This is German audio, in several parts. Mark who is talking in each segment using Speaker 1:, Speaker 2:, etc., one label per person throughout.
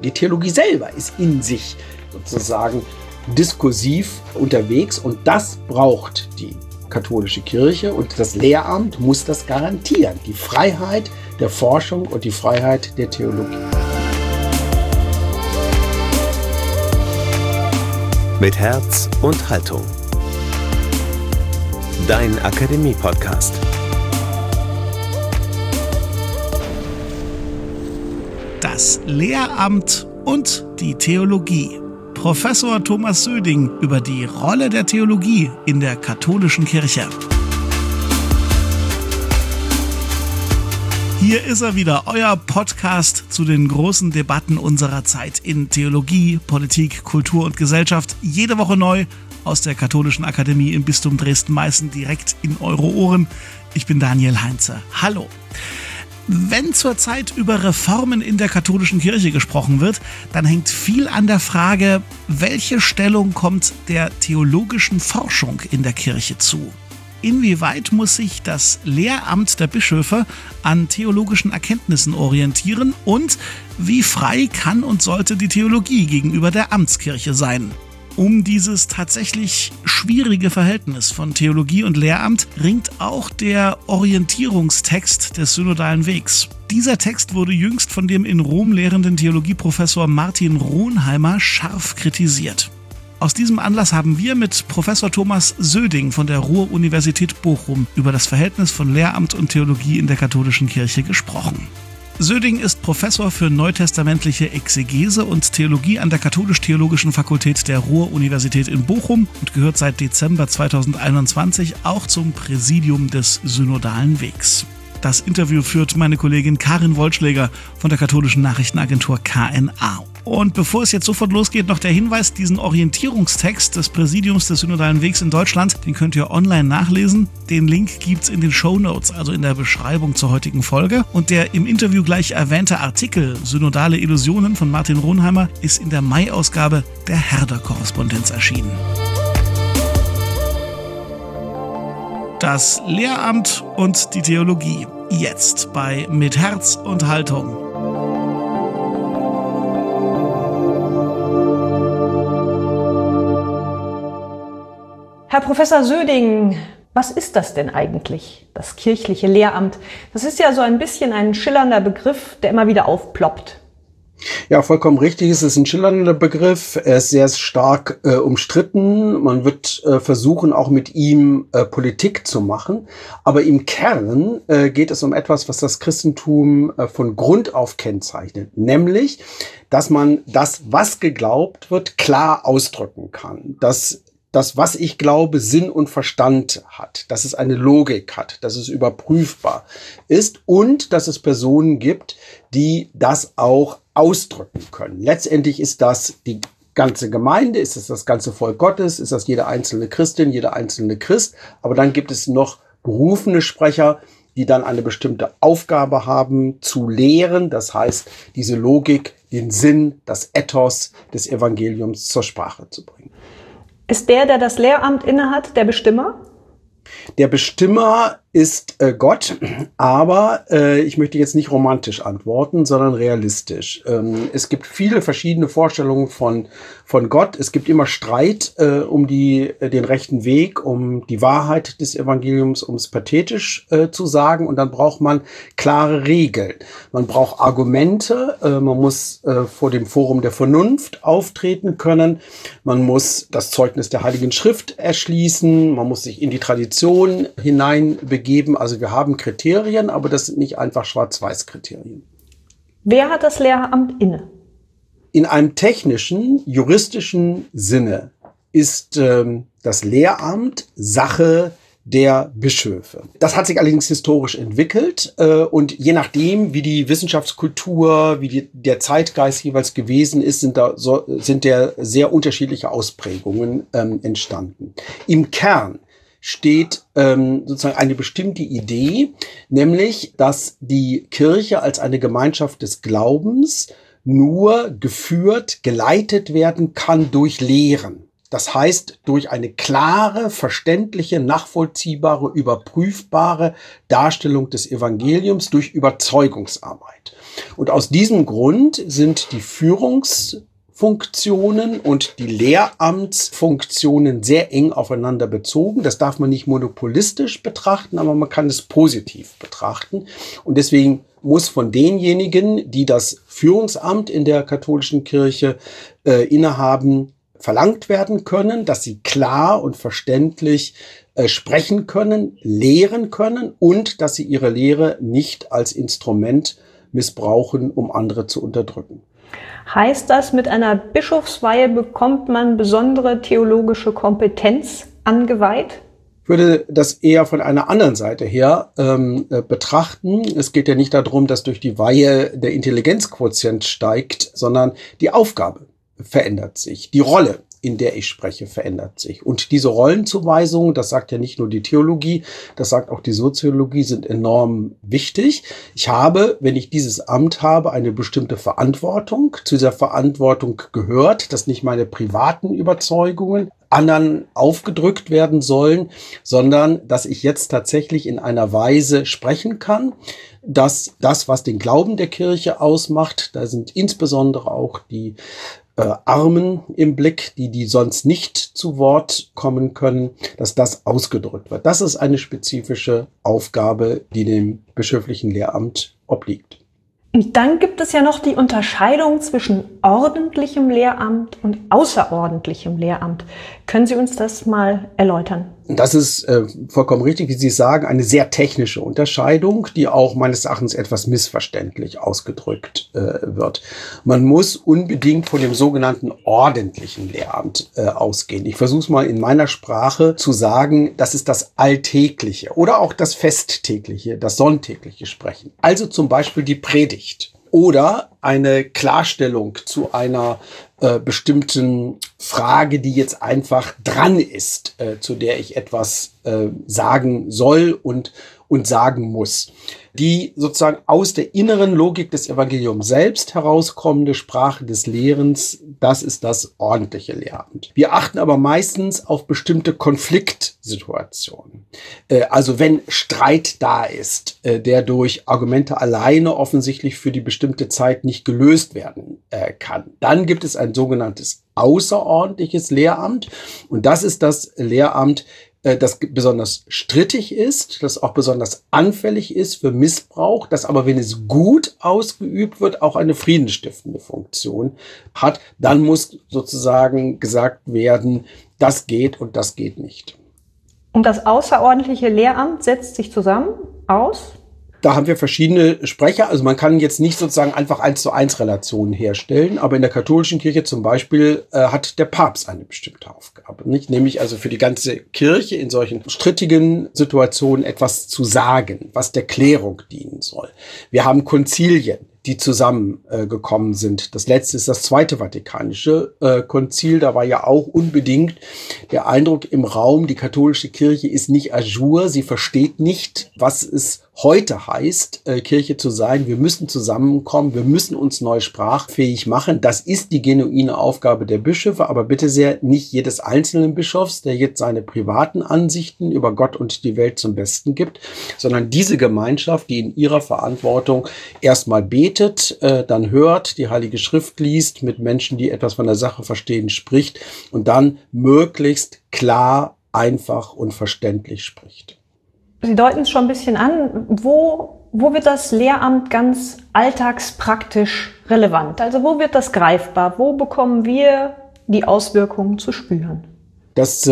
Speaker 1: Die Theologie selber ist in sich sozusagen diskursiv unterwegs und das braucht die katholische Kirche und das Lehramt muss das garantieren. Die Freiheit der Forschung und die Freiheit der Theologie.
Speaker 2: Mit Herz und Haltung. Dein Akademie-Podcast.
Speaker 3: Das Lehramt und die Theologie. Professor Thomas Söding über die Rolle der Theologie in der katholischen Kirche. Hier ist er wieder, euer Podcast zu den großen Debatten unserer Zeit in Theologie, Politik, Kultur und Gesellschaft. Jede Woche neu aus der Katholischen Akademie im Bistum Dresden-Meißen direkt in eure Ohren. Ich bin Daniel Heinze. Hallo. Wenn zurzeit über Reformen in der katholischen Kirche gesprochen wird, dann hängt viel an der Frage, welche Stellung kommt der theologischen Forschung in der Kirche zu? Inwieweit muss sich das Lehramt der Bischöfe an theologischen Erkenntnissen orientieren und wie frei kann und sollte die Theologie gegenüber der Amtskirche sein? Um dieses tatsächlich schwierige Verhältnis von Theologie und Lehramt ringt auch der Orientierungstext des synodalen Wegs. Dieser Text wurde jüngst von dem in Rom lehrenden Theologieprofessor Martin Ronheimer scharf kritisiert. Aus diesem Anlass haben wir mit Professor Thomas Söding von der Ruhr-Universität Bochum über das Verhältnis von Lehramt und Theologie in der katholischen Kirche gesprochen. Söding ist Professor für neutestamentliche Exegese und Theologie an der Katholisch-Theologischen Fakultät der Ruhr-Universität in Bochum und gehört seit Dezember 2021 auch zum Präsidium des Synodalen Wegs. Das Interview führt meine Kollegin Karin Wollschläger von der katholischen Nachrichtenagentur KNA. Und bevor es jetzt sofort losgeht, noch der Hinweis, diesen Orientierungstext des Präsidiums des Synodalen Wegs in Deutschland, den könnt ihr online nachlesen. Den Link gibt's in den Shownotes, also in der Beschreibung zur heutigen Folge. Und der im Interview gleich erwähnte Artikel Synodale Illusionen von Martin Ronheimer ist in der Mai-Ausgabe der Herder-Korrespondenz erschienen. Das Lehramt und die Theologie. Jetzt bei Mit Herz und Haltung.
Speaker 4: Herr Professor Söding, was ist das denn eigentlich, das kirchliche Lehramt? Das ist ja so ein bisschen ein schillernder Begriff, der immer wieder aufploppt.
Speaker 1: Ja, vollkommen richtig. Es ist ein schillernder Begriff. Er ist sehr stark umstritten. Man wird versuchen, auch mit ihm Politik zu machen. Aber im Kern geht es um etwas, was das Christentum von Grund auf kennzeichnet. Nämlich, dass man das, was geglaubt wird, klar ausdrücken kann. Dass das, was ich glaube, Sinn und Verstand hat, dass es eine Logik hat, dass es überprüfbar ist und dass es Personen gibt, die das auch ausdrücken können. Letztendlich ist das die ganze Gemeinde, ist es das ganze Volk Gottes, ist das jede einzelne Christin, jeder einzelne Christ, aber dann gibt es noch berufene Sprecher, die dann eine bestimmte Aufgabe haben, zu lehren, das heißt, diese Logik, den Sinn, das Ethos des Evangeliums zur Sprache zu bringen.
Speaker 4: Ist der das Lehramt innehat, der Bestimmer?
Speaker 1: Der Bestimmer ist Gott, aber ich möchte jetzt nicht romantisch antworten, sondern realistisch. Es gibt viele verschiedene Vorstellungen von Gott. Es gibt immer Streit um den rechten Weg, um die Wahrheit des Evangeliums, um es pathetisch zu sagen. Und dann braucht man klare Regeln. Man braucht Argumente. Man muss vor dem Forum der Vernunft auftreten können. Man muss das Zeugnis der Heiligen Schrift erschließen. Man muss sich in die Tradition hineinbegeben. Also wir haben Kriterien, aber das sind nicht einfach Schwarz-Weiß-Kriterien.
Speaker 4: Wer hat das Lehramt inne?
Speaker 1: In einem technischen, juristischen Sinne ist das Lehramt Sache der Bischöfe. Das hat sich allerdings historisch entwickelt und je nachdem, wie die Wissenschaftskultur, wie der Zeitgeist jeweils gewesen ist, sind sehr unterschiedliche Ausprägungen entstanden. Im Kern steht sozusagen eine bestimmte Idee, nämlich, dass die Kirche als eine Gemeinschaft des Glaubens nur geführt, geleitet werden kann durch Lehren. Das heißt, durch eine klare, verständliche, nachvollziehbare, überprüfbare Darstellung des Evangeliums durch Überzeugungsarbeit. Und aus diesem Grund sind die Führungsfunktionen und die Lehramtsfunktionen sehr eng aufeinander bezogen. Das darf man nicht monopolistisch betrachten, aber man kann es positiv betrachten. Und deswegen muss von denjenigen, die das Führungsamt in der katholischen Kirche innehaben, verlangt werden können, dass sie klar und verständlich sprechen können, lehren können und dass sie ihre Lehre nicht als Instrument missbrauchen, um andere zu unterdrücken.
Speaker 4: Heißt das, mit einer Bischofsweihe bekommt man besondere theologische Kompetenz angeweiht?
Speaker 1: Ich würde das eher von einer anderen Seite her betrachten. Es geht ja nicht darum, dass durch die Weihe der Intelligenzquotient steigt, sondern die Aufgabe verändert sich, die Rolle, in der ich spreche, verändert sich. Und diese Rollenzuweisungen, das sagt ja nicht nur die Theologie, das sagt auch die Soziologie, sind enorm wichtig. Ich habe, wenn ich dieses Amt habe, eine bestimmte Verantwortung. Zu dieser Verantwortung gehört, dass nicht meine privaten Überzeugungen anderen aufgedrückt werden sollen, sondern dass ich jetzt tatsächlich in einer Weise sprechen kann, dass das, was den Glauben der Kirche ausmacht, da sind insbesondere auch die Armen im Blick, die sonst nicht zu Wort kommen können, dass das ausgedrückt wird. Das ist eine spezifische Aufgabe, die dem bischöflichen Lehramt obliegt.
Speaker 4: Und dann gibt es ja noch die Unterscheidung zwischen ordentlichem Lehramt und außerordentlichem Lehramt. Können Sie uns das mal erläutern?
Speaker 1: Das ist vollkommen richtig, wie Sie sagen, eine sehr technische Unterscheidung, die auch meines Erachtens etwas missverständlich ausgedrückt wird. Man muss unbedingt von dem sogenannten ordentlichen Lehramt ausgehen. Ich versuche es mal in meiner Sprache zu sagen, das ist das alltägliche oder auch das festtägliche, das sonntägliche Sprechen. Also zum Beispiel die Predigt oder eine Klarstellung zu einer bestimmten Frage, die jetzt einfach dran ist, zu der ich etwas sagen soll und sagen muss. Die sozusagen aus der inneren Logik des Evangeliums selbst herauskommende Sprache des Lehrens, das ist das ordentliche Lehramt. Wir achten aber meistens auf bestimmte Konfliktsituationen. Also wenn Streit da ist, der durch Argumente alleine offensichtlich für die bestimmte Zeit nicht gelöst werden kann, dann gibt es ein sogenanntes außerordentliches Lehramt. Und das ist das Lehramt, das besonders strittig ist, das auch besonders anfällig ist für Missbrauch, das aber, wenn es gut ausgeübt wird, auch eine friedensstiftende Funktion hat. Dann muss sozusagen gesagt werden, das geht und das geht nicht.
Speaker 4: Und das außerordentliche Lehramt setzt sich zusammen aus?
Speaker 1: Da haben wir verschiedene Sprecher. Also man kann jetzt nicht sozusagen einfach 1:1 Relationen herstellen, aber in der katholischen Kirche zum Beispiel hat der Papst eine bestimmte Aufgabe, nicht? Nämlich also für die ganze Kirche in solchen strittigen Situationen etwas zu sagen, was der Klärung dienen soll. Wir haben Konzilien, die zusammengekommen sind. Das letzte ist das Zweite Vatikanische Konzil. Da war ja auch unbedingt der Eindruck im Raum, die katholische Kirche ist nicht à jour, sie versteht nicht, was es heute heißt, Kirche zu sein. Wir müssen zusammenkommen, wir müssen uns neu sprachfähig machen. Das ist die genuine Aufgabe der Bischöfe, aber bitte sehr nicht jedes einzelnen Bischofs, der jetzt seine privaten Ansichten über Gott und die Welt zum Besten gibt, sondern diese Gemeinschaft, die in ihrer Verantwortung erstmal betet, dann hört, die Heilige Schrift liest, mit Menschen, die etwas von der Sache verstehen, spricht und dann möglichst klar, einfach und verständlich spricht.
Speaker 4: Sie deuten es schon ein bisschen an. Wo wird das Lehramt ganz alltagspraktisch relevant? Also wo wird das greifbar? Wo bekommen wir die Auswirkungen zu spüren?
Speaker 1: Das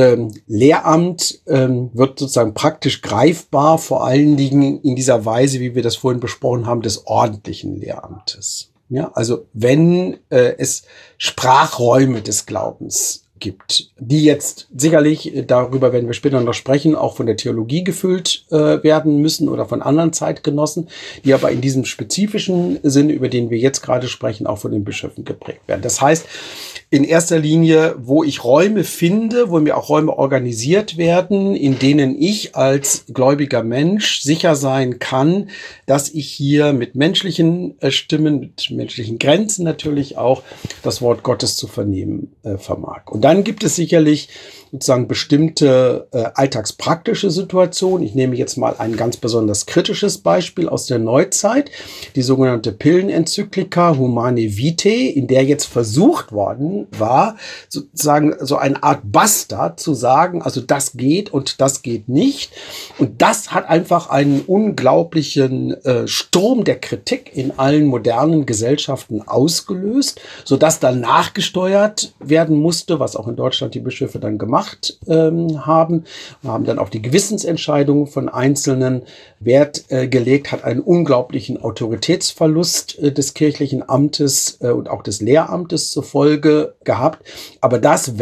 Speaker 1: Lehramt wird sozusagen praktisch greifbar, vor allen Dingen in dieser Weise, wie wir das vorhin besprochen haben, des ordentlichen Lehramtes. Ja, also wenn es Sprachräume des Glaubens gibt, die jetzt sicherlich, darüber werden wir später noch sprechen, auch von der Theologie gefüllt werden müssen oder von anderen Zeitgenossen, die aber in diesem spezifischen Sinne, über den wir jetzt gerade sprechen, auch von den Bischöfen geprägt werden. Das heißt, in erster Linie, wo ich Räume finde, wo mir auch Räume organisiert werden, in denen ich als gläubiger Mensch sicher sein kann, dass ich hier mit menschlichen Stimmen, mit menschlichen Grenzen natürlich auch das Wort Gottes zu vernehmen vermag. Und dann gibt es sicherlich sozusagen bestimmte alltagspraktische Situationen. Ich nehme jetzt mal ein ganz besonders kritisches Beispiel aus der Neuzeit, die sogenannte Pillenenzyklika Humanae Vitae, in der jetzt versucht worden war, sozusagen so eine Art Basta zu sagen, also das geht und das geht nicht. Und das hat einfach einen unglaublichen Sturm der Kritik in allen modernen Gesellschaften ausgelöst, sodass dann nachgesteuert werden musste, was auch in Deutschland die Bischöfe dann gemacht haben. Wir haben dann auf die Gewissensentscheidungen von Einzelnen Wert gelegt, hat einen unglaublichen Autoritätsverlust des kirchlichen Amtes und auch des Lehramtes zur Folge gehabt. Aber das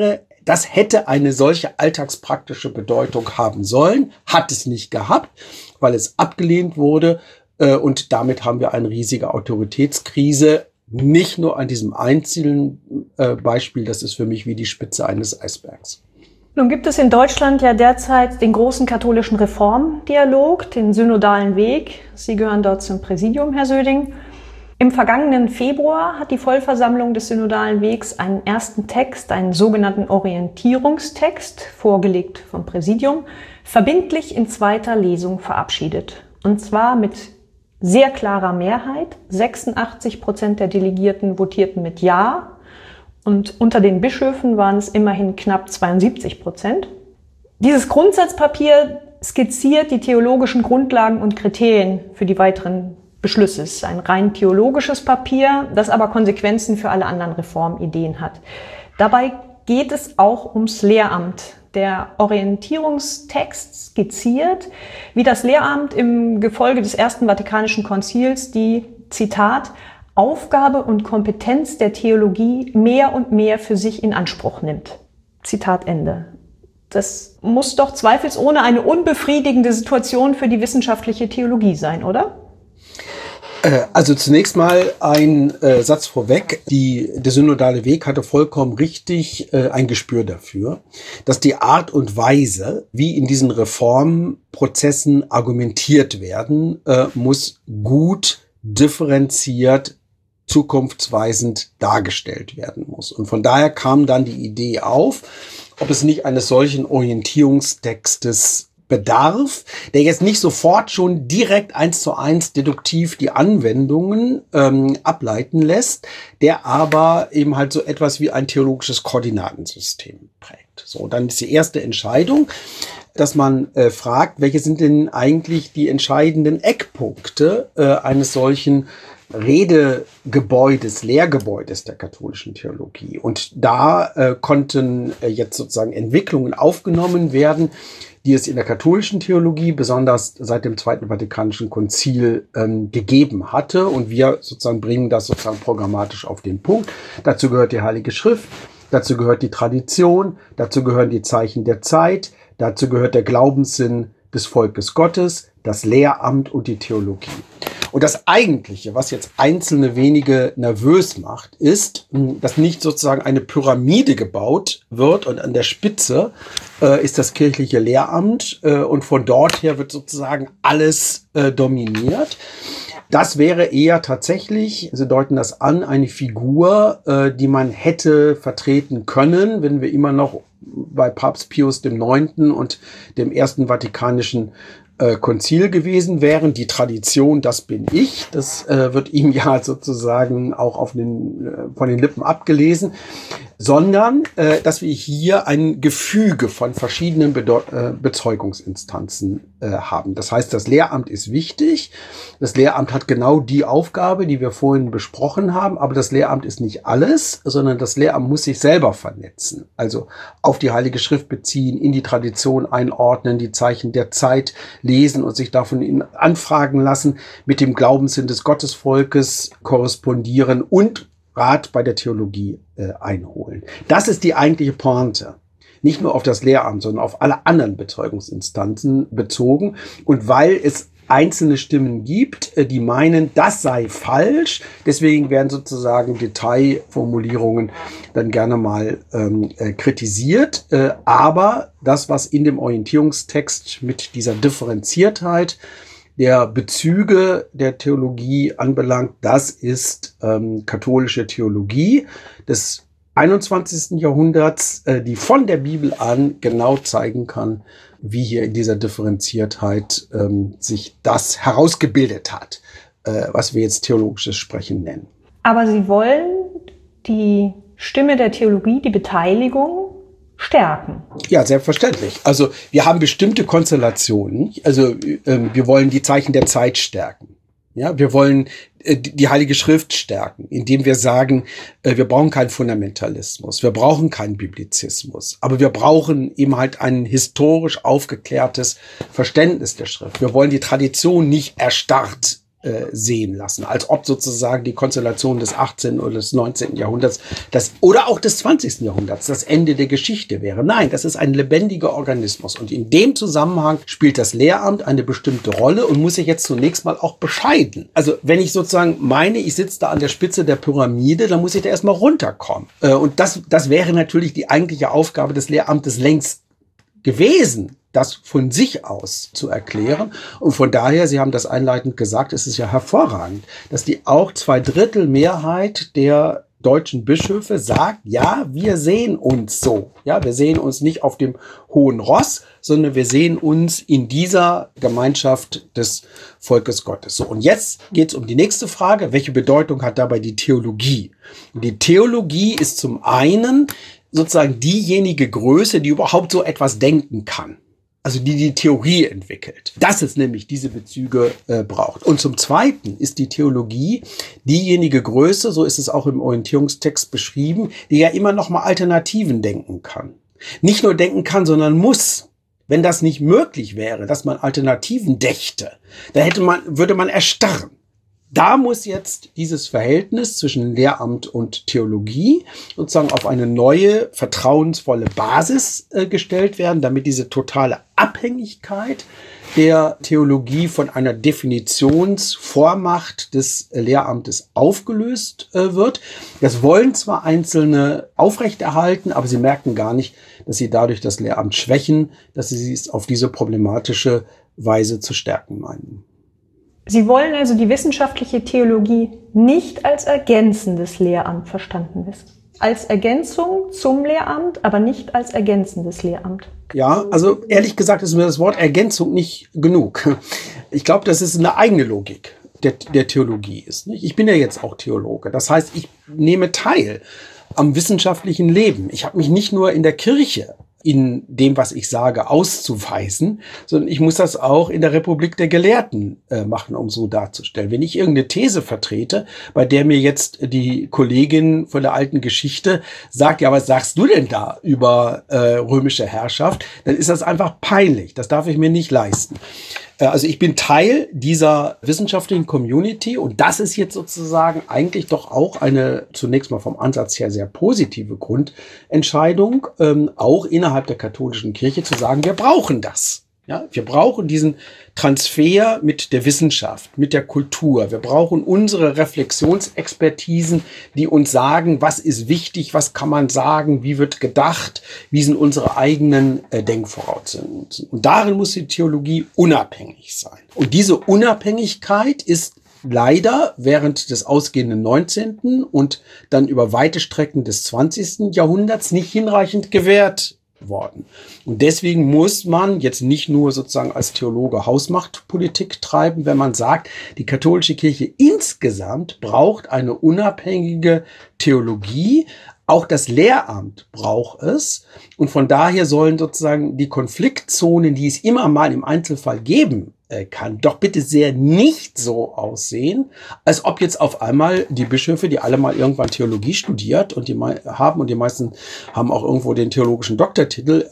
Speaker 1: hätte eine solche alltagspraktische Bedeutung haben sollen, hat es nicht gehabt, weil es abgelehnt wurde. Und damit haben wir eine riesige Autoritätskrise. Nicht nur an diesem einzelnen Beispiel, das ist für mich wie die Spitze eines Eisbergs.
Speaker 4: Nun gibt es in Deutschland ja derzeit den großen katholischen Reformdialog, den synodalen Weg. Sie gehören dort zum Präsidium, Herr Söding. Im vergangenen Februar hat die Vollversammlung des synodalen Wegs einen ersten Text, einen sogenannten Orientierungstext, vorgelegt vom Präsidium, verbindlich in zweiter Lesung verabschiedet. Und zwar mit sehr klarer Mehrheit. 86% der Delegierten votierten mit Ja und unter den Bischöfen waren es immerhin knapp 72%. Dieses Grundsatzpapier skizziert die theologischen Grundlagen und Kriterien für die weiteren Beschlüsse. Es ist ein rein theologisches Papier, das aber Konsequenzen für alle anderen Reformideen hat. Dabei geht es auch ums Lehramt. Der Orientierungstext skizziert, wie das Lehramt im Gefolge des Ersten Vatikanischen Konzils die, Zitat, Aufgabe und Kompetenz der Theologie mehr und mehr für sich in Anspruch nimmt. Zitat Ende. Das muss doch zweifelsohne eine unbefriedigende Situation für die wissenschaftliche Theologie sein, oder?
Speaker 1: Also zunächst mal ein Satz vorweg. Der synodale Weg hatte vollkommen richtig ein Gespür dafür, dass die Art und Weise, wie in diesen Reformprozessen argumentiert werden, muss gut differenziert, zukunftsweisend dargestellt werden muss. Und von daher kam dann die Idee auf, ob es nicht eines solchen Orientierungstextes bedarf, der jetzt nicht sofort schon direkt 1:1 deduktiv die Anwendungen ableiten lässt, der aber eben halt so etwas wie ein theologisches Koordinatensystem prägt. So, dann ist die erste Entscheidung, dass man fragt, welche sind denn eigentlich die entscheidenden Eckpunkte eines solchen Lehrgebäudes der katholischen Theologie. Und da konnten jetzt sozusagen Entwicklungen aufgenommen werden, die es in der katholischen Theologie besonders seit dem Zweiten Vatikanischen Konzil gegeben hatte. Und wir sozusagen bringen das sozusagen programmatisch auf den Punkt. Dazu gehört die Heilige Schrift, dazu gehört die Tradition, dazu gehören die Zeichen der Zeit, dazu gehört der Glaubenssinn des Volkes Gottes, das Lehramt und die Theologie. Und das Eigentliche, was jetzt einzelne wenige nervös macht, ist, dass nicht sozusagen eine Pyramide gebaut wird und an der Spitze ist das kirchliche Lehramt und von dort her wird sozusagen alles dominiert. Das wäre eher tatsächlich, Sie deuten das an, eine Figur, die man hätte vertreten können, wenn wir immer noch bei Papst Pius IX. Und dem Ersten Vatikanischen Konzil gewesen wären. Die Tradition, das bin ich, das wird ihm ja sozusagen auch von den Lippen abgelesen, sondern dass wir hier ein Gefüge von verschiedenen Bezeugungsinstanzen haben. Das heißt, das Lehramt ist wichtig. Das Lehramt hat genau die Aufgabe, die wir vorhin besprochen haben, aber das Lehramt ist nicht alles, sondern das Lehramt muss sich selber vernetzen. Also auf die Heilige Schrift beziehen, in die Tradition einordnen, die Zeichen der Zeit lesen und sich davon anfragen lassen, mit dem Glaubenssinn des Gottesvolkes korrespondieren und Rat bei der Theologie einholen. Das ist die eigentliche Pointe. Nicht nur auf das Lehramt, sondern auf alle anderen Bezeugungsinstanzen bezogen. Und weil es einzelne Stimmen gibt, die meinen, das sei falsch, deswegen werden sozusagen Detailformulierungen dann gerne mal kritisiert. Aber das, was in dem Orientierungstext mit dieser Differenziertheit der Bezüge der Theologie anbelangt, das ist katholische Theologie. Das 21. Jahrhunderts, die von der Bibel an genau zeigen kann, wie hier in dieser Differenziertheit sich das herausgebildet hat, was wir jetzt theologisches Sprechen nennen.
Speaker 4: Aber Sie wollen die Stimme der Theologie, die Beteiligung stärken.
Speaker 1: Ja, selbstverständlich. Also wir haben bestimmte Konstellationen. Also wir wollen die Zeichen der Zeit stärken. Ja, wir wollen die Heilige Schrift stärken, indem wir sagen, wir brauchen keinen Fundamentalismus, wir brauchen keinen Biblizismus, aber wir brauchen eben halt ein historisch aufgeklärtes Verständnis der Schrift. Wir wollen die Tradition nicht erstarrt sehen lassen, als ob sozusagen die Konstellation des 18. oder des 19. Jahrhunderts oder auch des 20. Jahrhunderts das Ende der Geschichte wäre. Nein, das ist ein lebendiger Organismus und in dem Zusammenhang spielt das Lehramt eine bestimmte Rolle und muss sich jetzt zunächst mal auch bescheiden. Also wenn ich sozusagen meine, ich sitze da an der Spitze der Pyramide, dann muss ich da erstmal runterkommen. Und das wäre natürlich die eigentliche Aufgabe des Lehramtes längst gewesen, das von sich aus zu erklären. Und von daher, Sie haben das einleitend gesagt, es ist ja hervorragend, dass die auch 2/3 Mehrheit der deutschen Bischöfe sagt, ja, wir sehen uns so. Ja, wir sehen uns nicht auf dem hohen Ross, sondern wir sehen uns in dieser Gemeinschaft des Volkes Gottes. So, und jetzt geht es um die nächste Frage. Welche Bedeutung hat dabei die Theologie? Und die Theologie ist zum einen sozusagen diejenige Größe, die überhaupt so etwas denken kann. Also die Theorie entwickelt. Dass es nämlich diese Bezüge braucht. Und zum Zweiten ist die Theologie diejenige Größe, so ist es auch im Orientierungstext beschrieben, die ja immer noch mal Alternativen denken kann. Nicht nur denken kann, sondern muss. Wenn das nicht möglich wäre, dass man Alternativen dächte, dann würde man erstarren. Da muss jetzt dieses Verhältnis zwischen Lehramt und Theologie sozusagen auf eine neue, vertrauensvolle Basis gestellt werden, damit diese totale Abhängigkeit der Theologie von einer Definitionsvormacht des Lehramtes aufgelöst wird. Das wollen zwar Einzelne aufrechterhalten, aber sie merken gar nicht, dass sie dadurch das Lehramt schwächen, dass sie es auf diese problematische Weise zu stärken meinen.
Speaker 4: Sie wollen also die wissenschaftliche Theologie nicht als ergänzendes Lehramt verstanden wissen. Als Ergänzung zum Lehramt, aber nicht als ergänzendes Lehramt.
Speaker 1: Ja, also ehrlich gesagt ist mir das Wort Ergänzung nicht genug. Ich glaube, das ist eine eigene Logik der Theologie ist. Nicht? Ich bin ja jetzt auch Theologe. Das heißt, ich nehme teil am wissenschaftlichen Leben. Ich habe mich nicht nur in der Kirche in dem, was ich sage, auszuweisen, sondern ich muss das auch in der Republik der Gelehrten machen, um so darzustellen. Wenn ich irgendeine These vertrete, bei der mir jetzt die Kollegin von der alten Geschichte sagt, ja, was sagst du denn da über römische Herrschaft, dann ist das einfach peinlich. Das darf ich mir nicht leisten. Also ich bin Teil dieser wissenschaftlichen Community und das ist jetzt sozusagen eigentlich doch auch eine zunächst mal vom Ansatz her sehr positive Grundentscheidung, auch innerhalb der katholischen Kirche zu sagen, wir brauchen das. Ja, wir brauchen diesen Transfer mit der Wissenschaft, mit der Kultur. Wir brauchen unsere Reflexionsexpertisen, die uns sagen, was ist wichtig, was kann man sagen, wie wird gedacht, wie sind unsere eigenen Denkvoraussetzungen. Und darin muss die Theologie unabhängig sein. Und diese Unabhängigkeit ist leider während des ausgehenden 19. und dann über weite Strecken des 20. Jahrhunderts nicht hinreichend gewährt worden. Und deswegen muss man jetzt nicht nur sozusagen als Theologe Hausmachtpolitik treiben, wenn man sagt, die katholische Kirche insgesamt braucht eine unabhängige Theologie. Auch das Lehramt braucht es. Und von daher sollen sozusagen die Konfliktzonen, die es immer mal im Einzelfall geben kann, doch bitte sehr nicht so aussehen, als ob jetzt auf einmal die Bischöfe, die alle mal irgendwann Theologie studiert und die meisten haben auch irgendwo den theologischen Doktortitel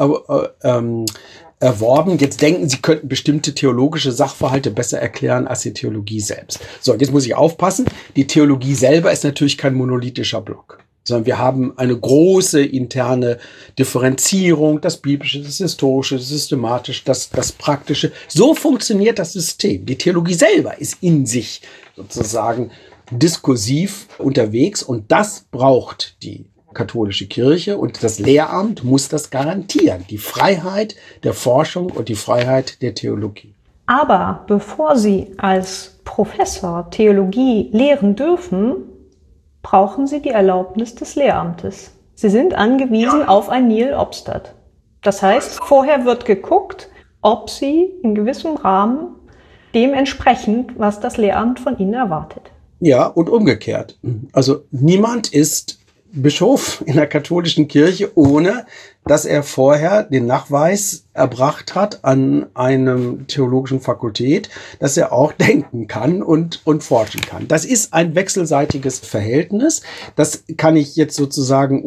Speaker 1: erworben, jetzt denken, sie könnten bestimmte theologische Sachverhalte besser erklären als die Theologie selbst. So, jetzt muss ich aufpassen, die Theologie selber ist natürlich kein monolithischer Block, sondern wir haben eine große interne Differenzierung, das Biblische, das Historische, das Systematische, das Praktische. So funktioniert das System. Die Theologie selber ist in sich sozusagen diskursiv unterwegs und das braucht die katholische Kirche und das Lehramt muss das garantieren. Die Freiheit der Forschung und die Freiheit der Theologie.
Speaker 4: Aber bevor Sie als Professor Theologie lehren dürfen, brauchen Sie die Erlaubnis des Lehramtes. Sie sind angewiesen auf ein Nihil obstat. Das heißt, vorher wird geguckt, ob sie in gewissem Rahmen dem entsprechend, was das Lehramt von ihnen erwartet.
Speaker 1: Ja, und umgekehrt. Also niemand ist Bischof in der katholischen Kirche, ohne dass er vorher den Nachweis erbracht hat an einem theologischen Fakultät, dass er auch denken kann und forschen kann. Das ist ein wechselseitiges Verhältnis. Das kann ich jetzt sozusagen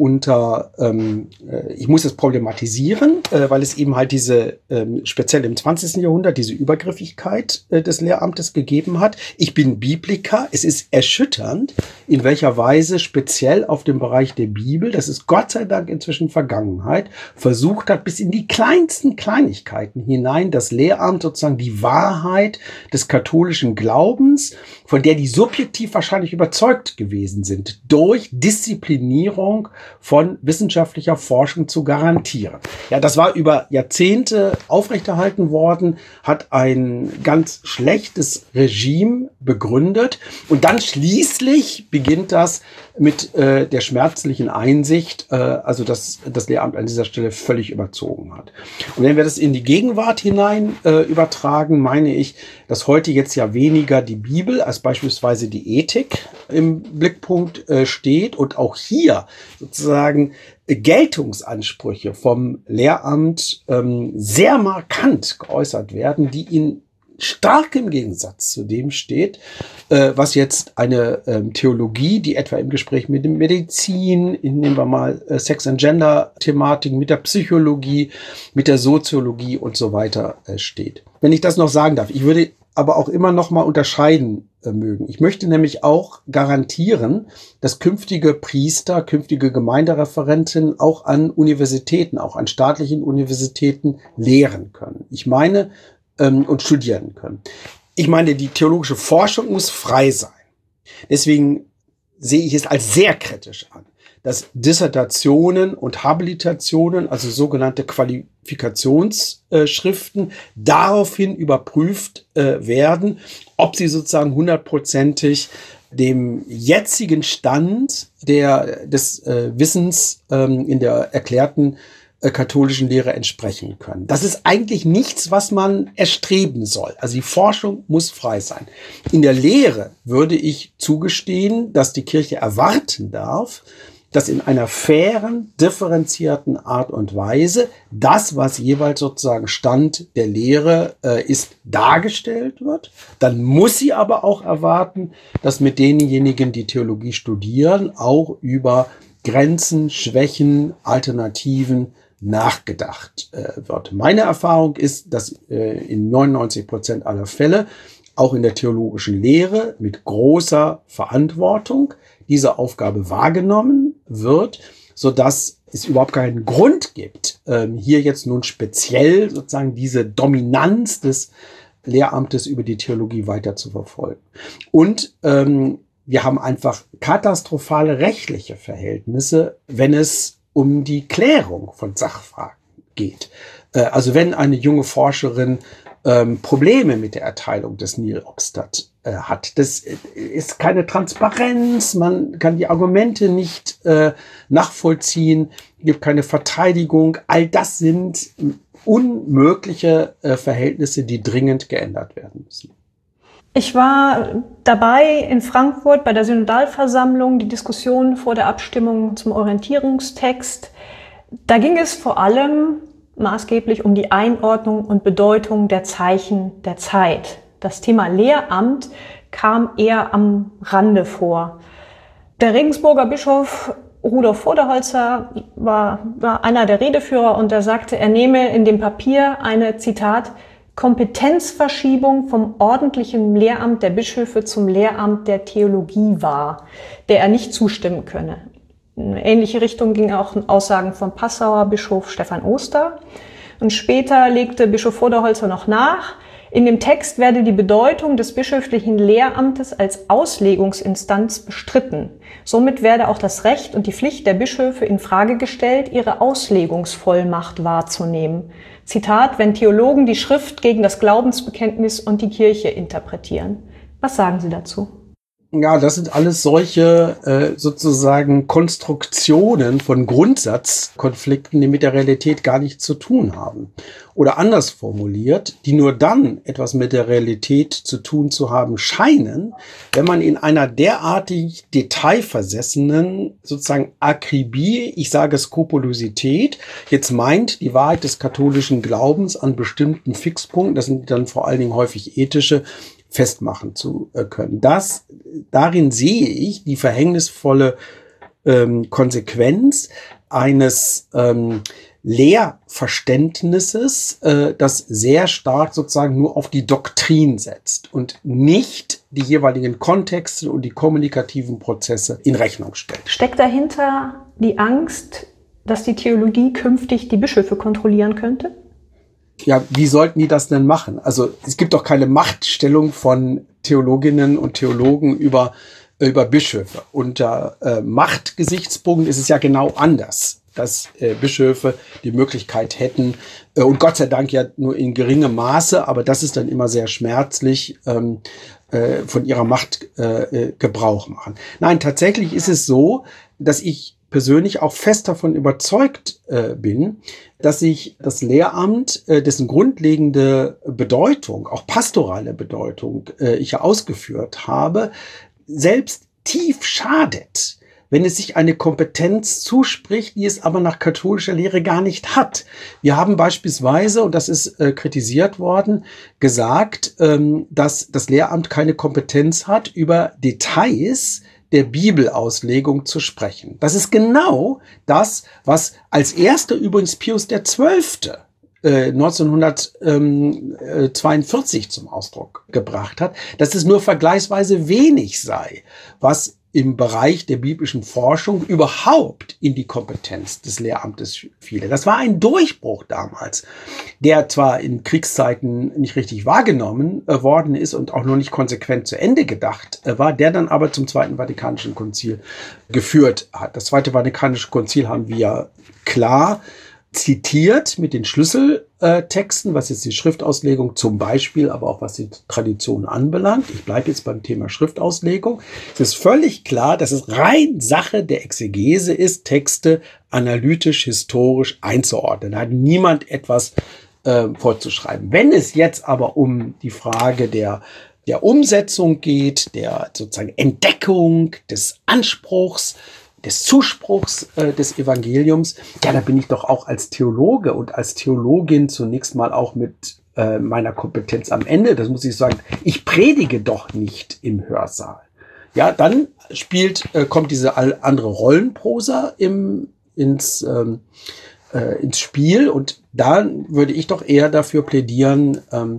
Speaker 1: ich muss es problematisieren, weil es eben halt diese, speziell im 20. Jahrhundert, diese Übergriffigkeit des Lehramtes gegeben hat. Ich bin Bibliker. Es ist erschütternd, in welcher Weise speziell auf dem Bereich der Bibel, das ist Gott sei Dank inzwischen Vergangenheit, versucht hat, bis in die kleinsten Kleinigkeiten hinein das Lehramt sozusagen die Wahrheit des katholischen Glaubens, von der die subjektiv wahrscheinlich überzeugt gewesen sind, durch Disziplinierung von wissenschaftlicher Forschung zu garantieren. Ja, das war über Jahrzehnte aufrechterhalten worden, hat ein ganz schlechtes Regime begründet und dann schließlich beginnt das mit der schmerzlichen Einsicht, also dass das Lehramt an dieser Stelle völlig überzogen hat. Und wenn wir das in die Gegenwart hinein übertragen, meine ich, dass heute jetzt ja weniger die Bibel als beispielsweise die Ethik im Blickpunkt steht und auch hier sozusagen Geltungsansprüche vom Lehramt sehr markant geäußert werden, die in starkem Gegensatz zu dem steht, was jetzt eine Theologie, die etwa im Gespräch mit dem Medizin, nehmen wir mal Sex and Gender Thematiken, mit der Psychologie, mit der Soziologie und so weiter steht. Wenn ich das noch sagen darf, ich würde aber auch immer noch mal unterscheiden mögen. Ich möchte nämlich auch garantieren, dass künftige Priester, künftige Gemeindereferenten auch an Universitäten, auch an staatlichen Universitäten lehren können. Ich meine, und studieren können. Ich meine, die theologische Forschung muss frei sein. Deswegen sehe ich es als sehr kritisch an, dass Dissertationen und Habilitationen, also sogenannte Qualifikationsschriften, daraufhin überprüft werden, ob sie sozusagen 100%ig dem jetzigen Stand des Wissens in der erklärten katholischen Lehre entsprechen können. Das ist eigentlich nichts, was man erstreben soll. Also die Forschung muss frei sein. In der Lehre würde ich zugestehen, dass die Kirche erwarten darf, dass in einer fairen, differenzierten Art und Weise das, was jeweils sozusagen Stand der Lehre ist, dargestellt wird. Dann muss sie aber auch erwarten, dass mit denjenigen, die Theologie studieren, auch über Grenzen, Schwächen, Alternativen nachgedacht wird. Meine Erfahrung ist, dass in 99% aller Fälle auch in der theologischen Lehre mit großer Verantwortung diese Aufgabe wahrgenommen wird, sodass es überhaupt keinen Grund gibt, hier jetzt nun speziell sozusagen diese Dominanz des Lehramtes über die Theologie weiter zu verfolgen. Und wir haben einfach katastrophale rechtliche Verhältnisse, wenn es um die Klärung von Sachfragen geht. Also wenn eine junge Forscherin Probleme mit der Erteilung des Nihil obstat hat. Das ist keine Transparenz, man kann die Argumente nicht nachvollziehen, gibt keine Verteidigung. All das sind unmögliche Verhältnisse, die dringend geändert werden müssen.
Speaker 4: Ich war dabei in Frankfurt bei der Synodalversammlung, die Diskussion vor der Abstimmung zum Orientierungstext. Da ging es vor allem maßgeblich um die Einordnung und Bedeutung der Zeichen der Zeit. Das Thema Lehramt kam eher am Rande vor. Der Regensburger Bischof Rudolf Voderholzer war einer der Redeführer und er sagte, er nehme in dem Papier eine, Zitat, Kompetenzverschiebung vom ordentlichen Lehramt der Bischöfe zum Lehramt der Theologie wahr, der er nicht zustimmen könne. In eine ähnliche Richtung gingen auch Aussagen vom Passauer Bischof Stephan Oster. Und später legte Bischof Voderholzer noch nach, in dem Text werde die Bedeutung des bischöflichen Lehramtes als Auslegungsinstanz bestritten. Somit werde auch das Recht und die Pflicht der Bischöfe in Frage gestellt, ihre Auslegungsvollmacht wahrzunehmen. Zitat, wenn Theologen die Schrift gegen das Glaubensbekenntnis und die Kirche interpretieren. Was sagen Sie dazu?
Speaker 1: Ja, das sind alles solche sozusagen Konstruktionen von Grundsatzkonflikten, die mit der Realität gar nichts zu tun haben. Oder anders formuliert, die nur dann etwas mit der Realität zu tun zu haben scheinen, wenn man in einer derartig detailversessenen sozusagen Akribie, ich sage Skrupulosität, jetzt meint, die Wahrheit des katholischen Glaubens an bestimmten Fixpunkten, das sind dann vor allen Dingen häufig ethische, festmachen zu können. Darin sehe ich die verhängnisvolle Konsequenz eines Lehrverständnisses, das sehr stark sozusagen nur auf die Doktrin setzt und nicht die jeweiligen Kontexte und die kommunikativen Prozesse in Rechnung stellt.
Speaker 4: Steckt dahinter die Angst, dass die Theologie künftig die Bischöfe kontrollieren könnte?
Speaker 1: Ja, wie sollten die das denn machen? Also es gibt doch keine Machtstellung von Theologinnen und Theologen über Bischöfe. Unter Machtgesichtspunkten ist es ja genau anders, dass Bischöfe die Möglichkeit hätten, und Gott sei Dank ja nur in geringem Maße, aber das ist dann immer sehr schmerzlich, von ihrer Macht Gebrauch machen. Nein, tatsächlich ist es so, dass ich persönlich auch fest davon überzeugt bin, dass sich das Lehramt, dessen grundlegende Bedeutung, auch pastorale Bedeutung, ich ja ausgeführt habe, selbst tief schadet, wenn es sich eine Kompetenz zuspricht, die es aber nach katholischer Lehre gar nicht hat. Wir haben beispielsweise, und das ist kritisiert worden, gesagt, dass das Lehramt keine Kompetenz hat, über Details der Bibelauslegung zu sprechen. Das ist genau das, was als erster übrigens Pius XII. 1942 zum Ausdruck gebracht hat, dass es nur vergleichsweise wenig sei, was im Bereich der biblischen Forschung überhaupt in die Kompetenz des Lehramtes fiele. Das war ein Durchbruch damals, der zwar in Kriegszeiten nicht richtig wahrgenommen worden ist und auch noch nicht konsequent zu Ende gedacht war, der dann aber zum Zweiten Vatikanischen Konzil geführt hat. Das Zweite Vatikanische Konzil haben wir klar zitiert mit den Schlüsseltexten, was jetzt die Schriftauslegung zum Beispiel, aber auch was die Tradition anbelangt. Ich bleibe jetzt beim Thema Schriftauslegung. Es ist völlig klar, dass es rein Sache der Exegese ist, Texte analytisch, historisch einzuordnen. Da hat niemand etwas vorzuschreiben. Wenn es jetzt aber um die Frage der Umsetzung geht, der sozusagen Entdeckung, des Anspruchs, des Zuspruchs des Evangeliums, ja, da bin ich doch auch als Theologe und als Theologin zunächst mal auch mit meiner Kompetenz am Ende. Das muss ich sagen, ich predige doch nicht im Hörsaal. Ja, dann kommt diese andere Rollenprosa ins Spiel, und da würde ich doch eher dafür plädieren,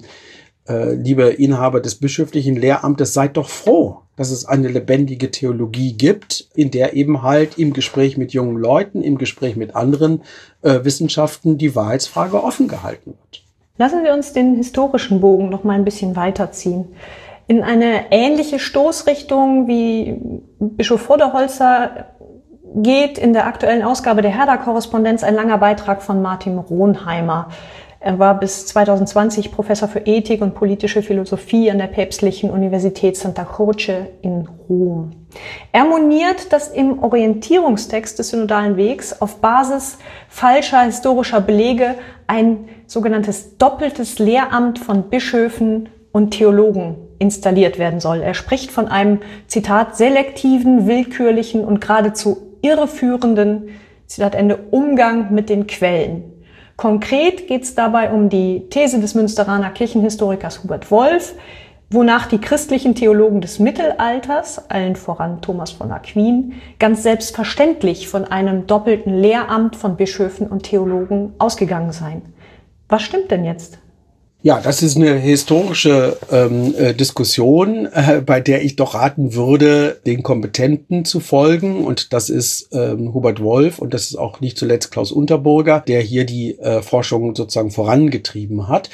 Speaker 1: liebe Inhaber des bischöflichen Lehramtes, seid doch froh, dass es eine lebendige Theologie gibt, in der eben halt im Gespräch mit jungen Leuten, im Gespräch mit anderen Wissenschaften die Wahrheitsfrage offen gehalten wird.
Speaker 4: Lassen wir uns den historischen Bogen noch mal ein bisschen weiterziehen. In eine ähnliche Stoßrichtung wie Bischof Voderholzer geht in der aktuellen Ausgabe der Herder-Korrespondenz ein langer Beitrag von Martin Ronheimer. Er war bis 2020 Professor für Ethik und politische Philosophie an der Päpstlichen Universität Santa Croce in Rom. Er moniert, dass im Orientierungstext des synodalen Wegs auf Basis falscher historischer Belege ein sogenanntes doppeltes Lehramt von Bischöfen und Theologen installiert werden soll. Er spricht von einem, Zitat, selektiven, willkürlichen und geradezu irreführenden, Zitat Ende, Umgang mit den Quellen. Konkret geht es dabei um die These des Münsteraner Kirchenhistorikers Hubert Wolf, wonach die christlichen Theologen des Mittelalters, allen voran Thomas von Aquin, ganz selbstverständlich von einem doppelten Lehramt von Bischöfen und Theologen ausgegangen seien. Was stimmt denn jetzt?
Speaker 1: Ja, das ist eine historische Diskussion, bei der ich doch raten würde, den Kompetenten zu folgen. Und das ist Hubert Wolf, und das ist auch nicht zuletzt Klaus Unterburger, der hier die Forschung sozusagen vorangetrieben hat.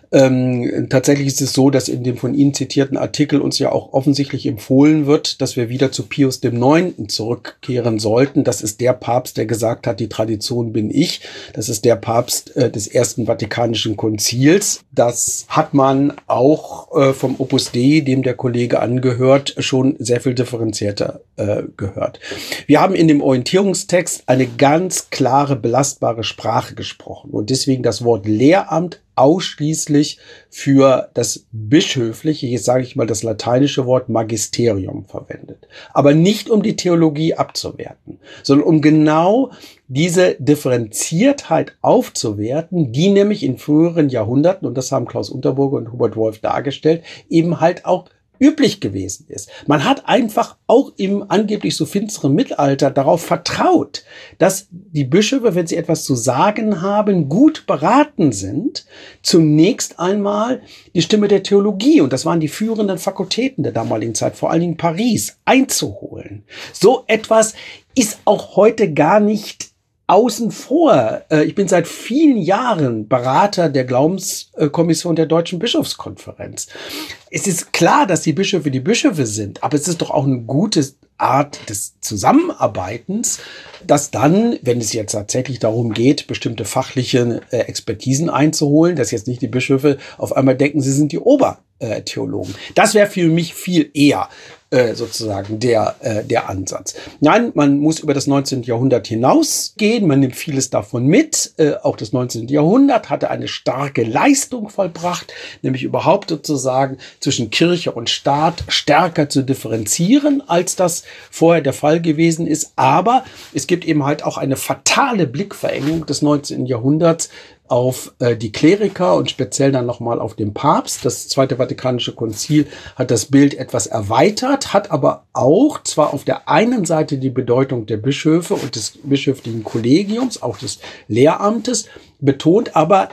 Speaker 1: Tatsächlich ist es so, dass in dem von Ihnen zitierten Artikel uns ja auch offensichtlich empfohlen wird, dass wir wieder zu Pius IX. Zurückkehren sollten. Das ist der Papst, der gesagt hat, die Tradition bin ich. Das ist der Papst des Ersten Vatikanischen Konzils. Das hat man auch vom Opus Dei, dem der Kollege angehört, schon sehr viel differenzierter gehört. Wir haben in dem Orientierungstext eine ganz klare, belastbare Sprache gesprochen und deswegen das Wort Lehramt ausschließlich für das bischöfliche, jetzt sage ich mal das lateinische Wort Magisterium verwendet. Aber nicht um die Theologie abzuwerten, sondern um genau diese Differenziertheit aufzuwerten, die nämlich in früheren Jahrhunderten, und das haben Klaus Unterburger und Hubert Wolf dargestellt, eben halt auch üblich gewesen ist. Man hat einfach auch im angeblich so finsteren Mittelalter darauf vertraut, dass die Bischöfe, wenn sie etwas zu sagen haben, gut beraten sind, zunächst einmal die Stimme der Theologie, und das waren die führenden Fakultäten der damaligen Zeit, vor allen Dingen Paris, einzuholen. So etwas ist auch heute gar nicht außen vor. Ich bin seit vielen Jahren Berater der Glaubenskommission der Deutschen Bischofskonferenz. Es ist klar, dass die Bischöfe sind, aber es ist doch auch eine gute Art des Zusammenarbeitens, dass dann, wenn es jetzt tatsächlich darum geht, bestimmte fachliche Expertisen einzuholen, dass jetzt nicht die Bischöfe auf einmal denken, sie sind die Obertheologen. Das wäre für mich viel eher sozusagen der Ansatz. Nein, man muss über das 19. Jahrhundert hinausgehen, man nimmt vieles davon mit. Auch das 19. Jahrhundert hatte eine starke Leistung vollbracht, nämlich überhaupt sozusagen zwischen Kirche und Staat stärker zu differenzieren, als das vorher der Fall gewesen ist. Aber es gibt eben halt auch eine fatale Blickverengung des 19. Jahrhunderts auf die Kleriker und speziell dann nochmal auf den Papst. Das Zweite Vatikanische Konzil hat das Bild etwas erweitert, hat aber auch zwar auf der einen Seite die Bedeutung der Bischöfe und des bischöflichen Kollegiums, auch des Lehramtes, betont, aber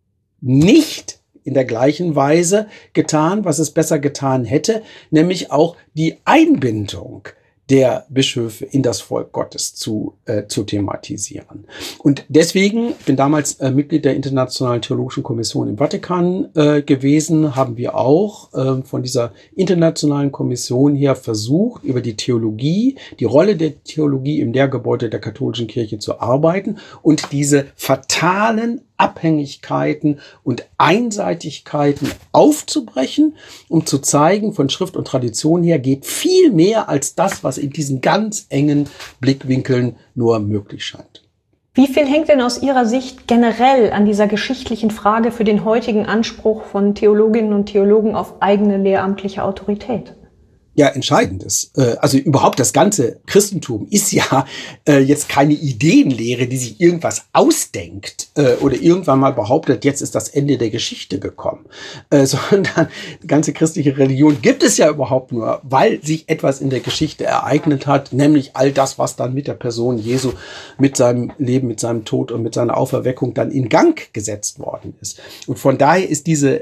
Speaker 1: nicht in der gleichen Weise getan, was es besser getan hätte, nämlich auch die Einbindung der Bischöfe in das Volk Gottes zu thematisieren. Und deswegen, ich bin damals Mitglied der Internationalen Theologischen Kommission im Vatikan gewesen, haben wir auch von dieser internationalen Kommission her versucht, über die Theologie, die Rolle der Theologie im Lehrgebäude der katholischen Kirche zu arbeiten und diese fatalen Abhängigkeiten und Einseitigkeiten aufzubrechen, um zu zeigen, von Schrift und Tradition her geht viel mehr als das, was in diesen ganz engen Blickwinkeln nur möglich scheint.
Speaker 4: Wie viel hängt denn aus Ihrer Sicht generell an dieser geschichtlichen Frage für den heutigen Anspruch von Theologinnen und Theologen auf eigene lehramtliche Autorität?
Speaker 1: Ja, Entscheidendes. Also überhaupt das ganze Christentum ist ja jetzt keine Ideenlehre, die sich irgendwas ausdenkt oder irgendwann mal behauptet, jetzt ist das Ende der Geschichte gekommen, sondern die ganze christliche Religion gibt es ja überhaupt nur, weil sich etwas in der Geschichte ereignet hat, nämlich all das, was dann mit der Person Jesu, mit seinem Leben, mit seinem Tod und mit seiner Auferweckung dann in Gang gesetzt worden ist. Und von daher ist diese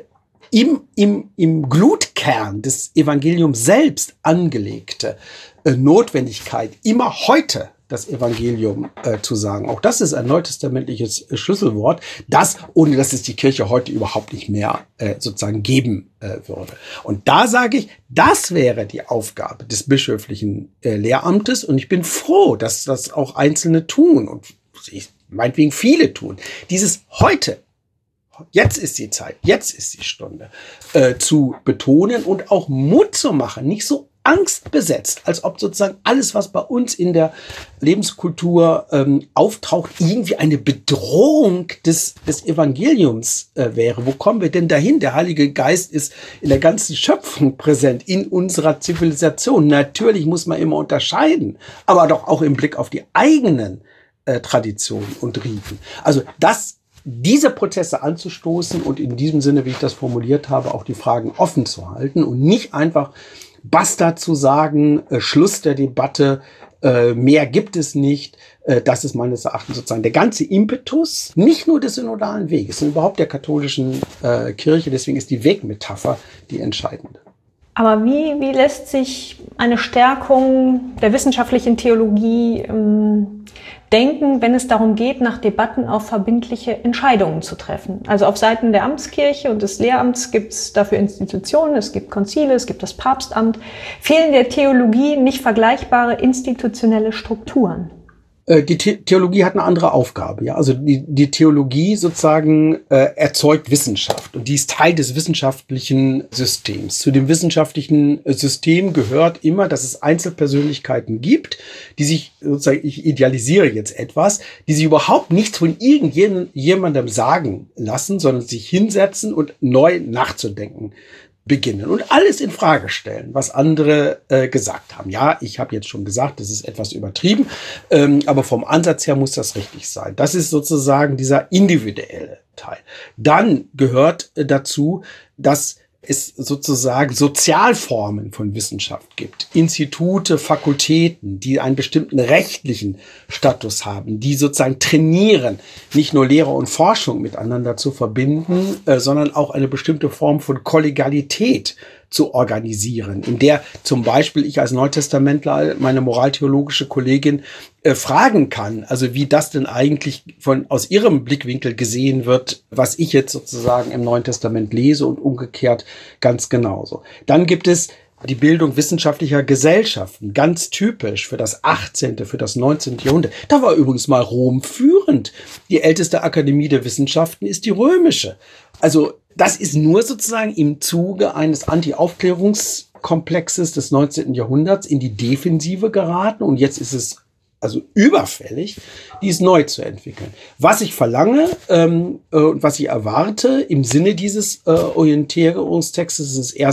Speaker 1: im Glutkern des Evangeliums selbst angelegte Notwendigkeit, immer heute das Evangelium zu sagen. Auch das ist ein neutestamentliches Schlüsselwort, das, ohne dass es die Kirche heute überhaupt nicht mehr sozusagen geben würde. Und da sage ich, das wäre die Aufgabe des bischöflichen Lehramtes. Und ich bin froh, dass das auch Einzelne tun und meinetwegen viele tun. Dieses heute, jetzt ist die Zeit, jetzt ist die Stunde, zu betonen und auch Mut zu machen, nicht so angstbesetzt, als ob sozusagen alles, was bei uns in der Lebenskultur auftaucht, irgendwie eine Bedrohung des Evangeliums wäre. Wo kommen wir denn dahin? Der Heilige Geist ist in der ganzen Schöpfung präsent, in unserer Zivilisation. Natürlich muss man immer unterscheiden, aber doch auch im Blick auf die eigenen Traditionen und Riten. Also diese Prozesse anzustoßen und in diesem Sinne, wie ich das formuliert habe, auch die Fragen offen zu halten und nicht einfach basta zu sagen, Schluss der Debatte, mehr gibt es nicht. Das ist meines Erachtens sozusagen der ganze Impetus, nicht nur des synodalen Weges, sondern überhaupt der katholischen Kirche. Deswegen ist die Wegmetapher die entscheidende.
Speaker 4: Aber wie lässt sich eine Stärkung der wissenschaftlichen Theologie denken, wenn es darum geht, nach Debatten auch verbindliche Entscheidungen zu treffen. Also auf Seiten der Amtskirche und des Lehramts gibt es dafür Institutionen, es gibt Konzile, es gibt das Papstamt. Fehlen der Theologie nicht vergleichbare institutionelle Strukturen?
Speaker 1: Die Theologie hat eine andere Aufgabe. Ja? Also die Theologie sozusagen erzeugt Wissenschaft und die ist Teil des wissenschaftlichen Systems. Zu dem wissenschaftlichen System gehört immer, dass es Einzelpersönlichkeiten gibt, die sich, sozusagen, ich idealisiere jetzt etwas, die sich überhaupt nichts von irgendjemandem sagen lassen, sondern sich hinsetzen und neu nachzudenken beginnen und alles in Frage stellen, was andere gesagt haben. Ja, ich habe jetzt schon gesagt, das ist etwas übertrieben, aber vom Ansatz her muss das richtig sein. Das ist sozusagen dieser individuelle Teil. Dann gehört dazu, dass es sozusagen Sozialformen von Wissenschaft gibt, Institute, Fakultäten, die einen bestimmten rechtlichen Status haben, die sozusagen trainieren, nicht nur Lehre und Forschung miteinander zu verbinden, sondern auch eine bestimmte Form von Kollegialität zu organisieren, in der zum Beispiel ich als Neutestamentler meine moraltheologische Kollegin fragen kann, also wie das denn eigentlich aus ihrem Blickwinkel gesehen wird, was ich jetzt sozusagen im Neuen Testament lese und umgekehrt ganz genauso. Dann gibt es die Bildung wissenschaftlicher Gesellschaften, ganz typisch für das 18., für das 19. Jahrhundert. Da war übrigens mal Rom führend. Die älteste Akademie der Wissenschaften ist die römische. Also das ist nur sozusagen im Zuge eines Anti-Aufklärungskomplexes des 19. Jahrhunderts in die Defensive geraten und jetzt ist es also überfällig, dies neu zu entwickeln. Was ich verlange und was ich erwarte im Sinne dieses Orientierungstextes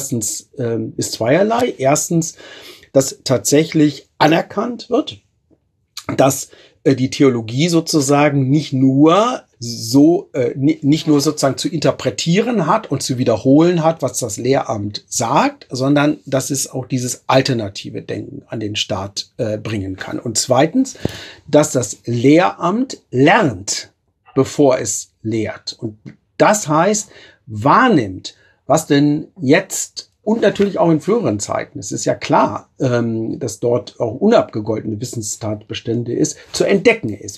Speaker 1: ist zweierlei. Erstens, dass tatsächlich anerkannt wird, dass die Theologie sozusagen nicht nur sozusagen zu interpretieren hat und zu wiederholen hat, was das Lehramt sagt, sondern dass es auch dieses alternative Denken an den Start bringen kann. Und zweitens, dass das Lehramt lernt, bevor es lehrt. Und das heißt, wahrnimmt, was denn jetzt und natürlich auch in früheren Zeiten, es ist ja klar, dass dort auch unabgegoltene Wissenstatbestände zu entdecken ist.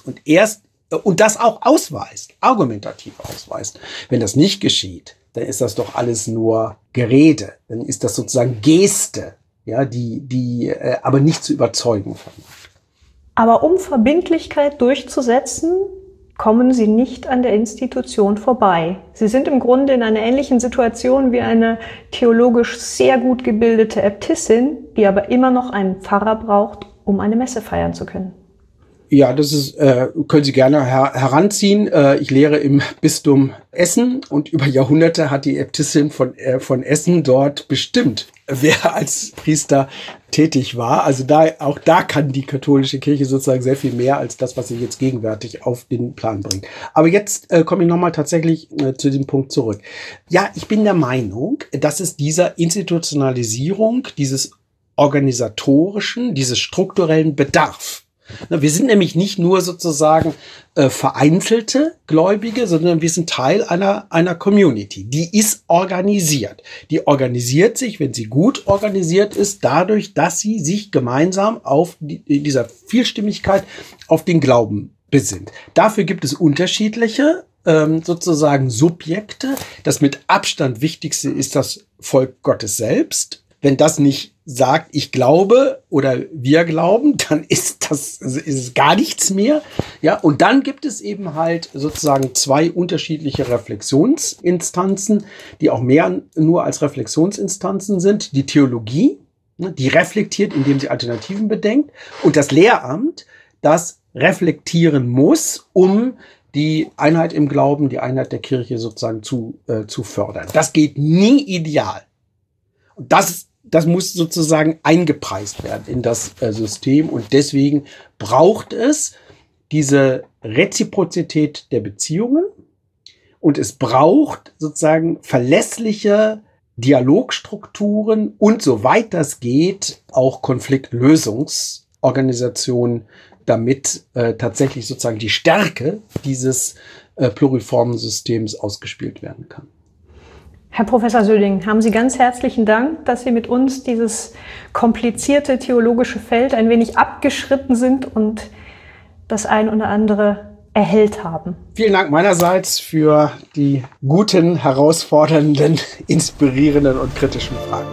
Speaker 1: Und das auch argumentativ ausweist. Wenn das nicht geschieht, dann ist das doch alles nur Gerede. Dann ist das sozusagen Geste, ja, die aber nicht zu überzeugen vermag.
Speaker 4: Aber um Verbindlichkeit durchzusetzen, kommen Sie nicht an der Institution vorbei. Sie sind im Grunde in einer ähnlichen Situation wie eine theologisch sehr gut gebildete Äbtissin, die aber immer noch einen Pfarrer braucht, um eine Messe feiern zu können.
Speaker 1: Ja, das ist, können Sie gerne heranziehen. Ich lehre im Bistum Essen und über Jahrhunderte hat die Äbtissin von Essen dort bestimmt, wer als Priester tätig war. Also auch da kann die katholische Kirche sozusagen sehr viel mehr als das, was sie jetzt gegenwärtig auf den Plan bringt. Aber jetzt komme ich nochmal tatsächlich zu dem Punkt zurück. Ja, ich bin der Meinung, dass es dieser Institutionalisierung, dieses organisatorischen, dieses strukturellen Bedarf. Wir sind nämlich nicht nur sozusagen vereinzelte Gläubige, sondern wir sind Teil einer Community. Die ist organisiert. Die organisiert sich, wenn sie gut organisiert ist, dadurch, dass sie sich gemeinsam in dieser Vielstimmigkeit auf den Glauben besinnt. Dafür gibt es unterschiedliche sozusagen Subjekte. Das mit Abstand wichtigste ist das Volk Gottes selbst. Wenn das nicht sagt, ich glaube oder wir glauben, dann ist es gar nichts mehr. Ja, und dann gibt es eben halt sozusagen zwei unterschiedliche Reflexionsinstanzen, die auch mehr nur als Reflexionsinstanzen sind. Die Theologie, die reflektiert, indem sie Alternativen bedenkt, und das Lehramt, das reflektieren muss, um die Einheit im Glauben, die Einheit der Kirche sozusagen zu fördern. Das geht nie ideal. Und das muss sozusagen eingepreist werden in das System. Und deswegen braucht es diese Reziprozität der Beziehungen. Und es braucht sozusagen verlässliche Dialogstrukturen und, soweit das geht, auch Konfliktlösungsorganisationen, damit tatsächlich sozusagen die Stärke dieses pluriformen Systems ausgespielt werden kann.
Speaker 4: Herr Professor Söding, haben Sie ganz herzlichen Dank, dass Sie mit uns dieses komplizierte theologische Feld ein wenig abgeschritten sind und das ein oder andere erhellt haben.
Speaker 1: Vielen Dank meinerseits für die guten, herausfordernden, inspirierenden und kritischen Fragen.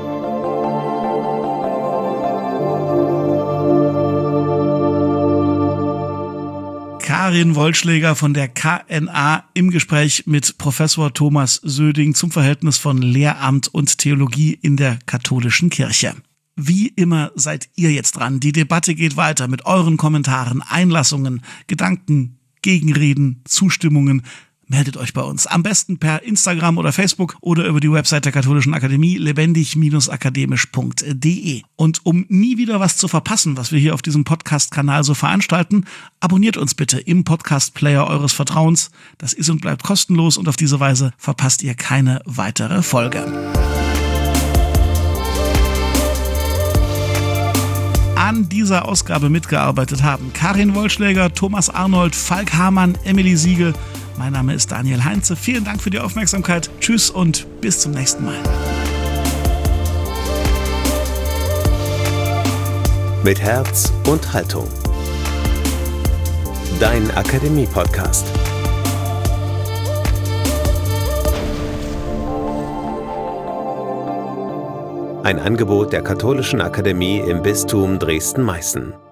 Speaker 3: Karin Wollschläger von der KNA im Gespräch mit Professor Thomas Söding zum Verhältnis von Lehramt und Theologie in der katholischen Kirche. Wie immer seid ihr jetzt dran. Die Debatte geht weiter mit euren Kommentaren, Einlassungen, Gedanken, Gegenreden, Zustimmungen. Meldet euch bei uns. Am besten per Instagram oder Facebook oder über die Website der Katholischen Akademie lebendig-akademisch.de. Und um nie wieder was zu verpassen, was wir hier auf diesem Podcast-Kanal so veranstalten, abonniert uns bitte im Podcast-Player eures Vertrauens. Das ist und bleibt kostenlos und auf diese Weise verpasst ihr keine weitere Folge. An dieser Ausgabe mitgearbeitet haben Karin Wollschläger, Thomas Arnold, Falk Hamann, Emily Siegel. Mein Name ist Daniel Heinze. Vielen Dank für die Aufmerksamkeit. Tschüss und bis zum nächsten Mal.
Speaker 2: Mit Herz und Haltung. Dein Akademie-Podcast. Ein Angebot der Katholischen Akademie im Bistum Dresden-Meißen.